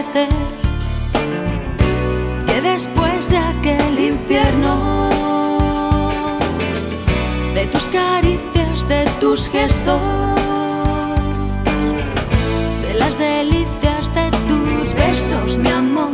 parecer que después de aquel infierno, de tus caricias, de tus gestos, de las delicias de tus besos, mi amor,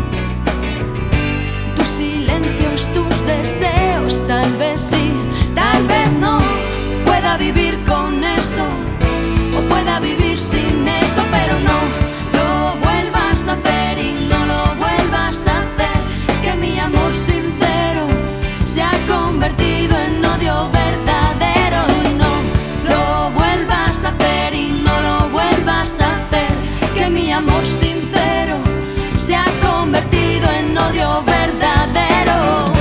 tus silencios, tus deseos, tal vez sí, tal vez no, pueda vivir con eso o pueda vivir sin eso, pero no lo vuelvas a hacer y no lo vuelvas a hacer, que mi amor sincero se ha convertido en odio verdadero, y no lo vuelvas a hacer y no lo vuelvas a hacer, que mi amor sincero se ha convertido en odio verdadero.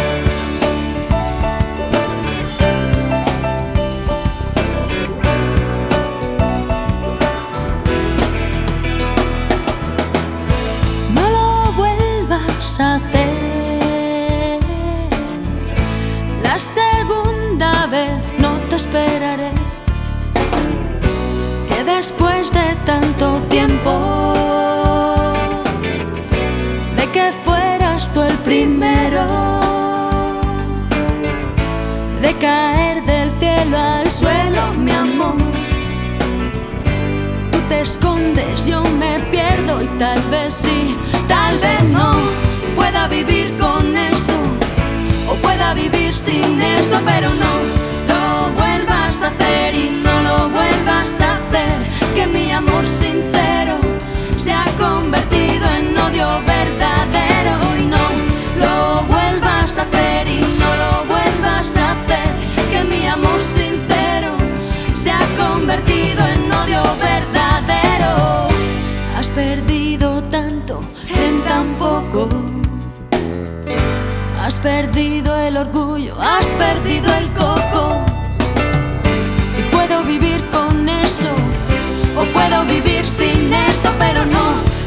No lo vuelvas a hacer, la segunda vez no te esperaré, que después de tanto tiempo, de que fueras tú el primero, de caer del cielo al suelo, mi amor, tú te escondes, yo me pierdo y tal vez sí, tal vez no, pueda vivir con eso o pueda vivir sin eso, pero no lo vuelvas a hacer y no lo vuelvas a hacer, que mi amor sincero se ha convertido en odio verdadero, y no lo vuelvas a hacer y no lo vuelvas a hacer, que mi amor sincero se ha convertido en odio verdadero. Has perdido tanto en tan poco, has perdido el orgullo, has perdido el coco, y puedo vivir con eso o puedo vivir sin eso, pero no